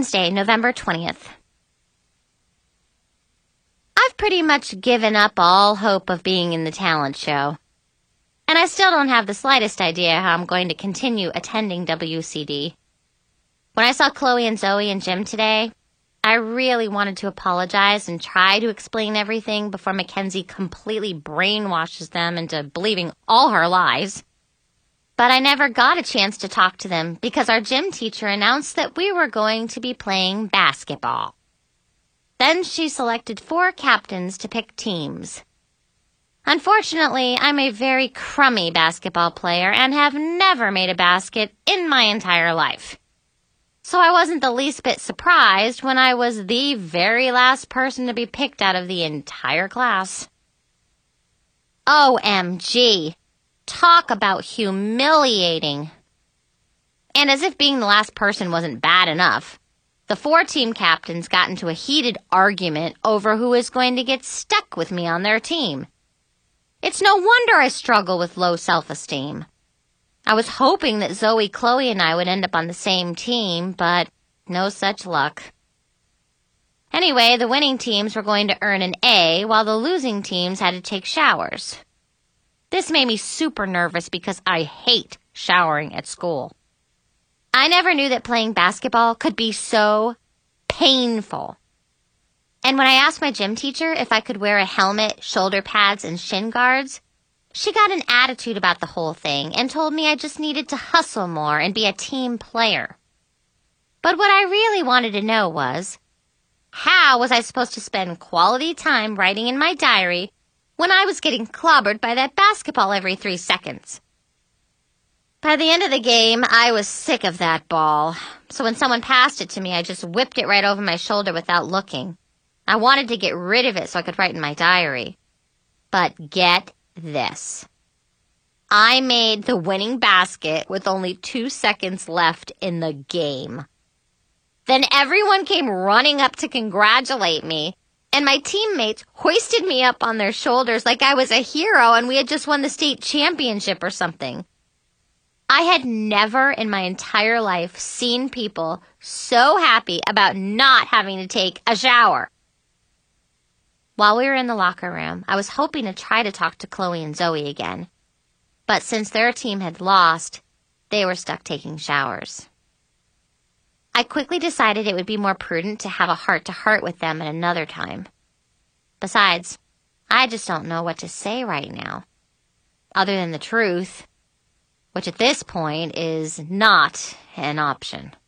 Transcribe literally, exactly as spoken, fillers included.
Wednesday, November twentieth. I've pretty much given up all hope of being in the talent show. And I still don't have the slightest idea how I'm going to continue attending W C D. When I saw Chloe and Zoe and Jim today, I really wanted to apologize and try to explain everything before Mackenzie completely brainwashes them into believing all her lies. But I never got a chance to talk to them because our gym teacher announced that we were going to be playing basketball. Then she selected four captains to pick teams. Unfortunately, I'm a very crummy basketball player and have never made a basket in my entire life. So I wasn't the least bit surprised when I was the very last person to be picked out of the entire class. O M G. Talk about humiliating. And as if being the last person wasn't bad enough, the four team captains got into a heated argument over who is going to get stuck with me on their team. It's no wonder I struggle with low self-esteem. I was hoping that Zoe, Chloe, and I would end up on the same team, but no such luck. Anyway, the winning teams were going to earn an A, while the losing teams had to take showers. This made me super nervous because I hate showering at school. I never knew that playing basketball could be so painful. And when I asked my gym teacher if I could wear a helmet, shoulder pads, and shin guards, she got an attitude about the whole thing and told me I just needed to hustle more and be a team player. But what I really wanted to know was, how was I supposed to spend quality time writing in my diary when I was getting clobbered by that basketball every three seconds? By the end of the game, I was sick of that ball. So when someone passed it to me, I just whipped it right over my shoulder without looking. I wanted to get rid of it so I could write in my diary. But get this. I made the winning basket with only two seconds left in the game. Then everyone came running up to congratulate me, and my teammates hoisted me up on their shoulders like I was a hero and we had just won the state championship or something. I had never in my entire life seen people so happy about not having to take a shower. While we were in the locker room, I was hoping to try to talk to Chloe and Zoe again. But since their team had lost, they were stuck taking showers. I quickly decided it would be more prudent to have a heart-to-heart with them at another time. Besides, I just don't know what to say right now, other than the truth, which at this point is not an option.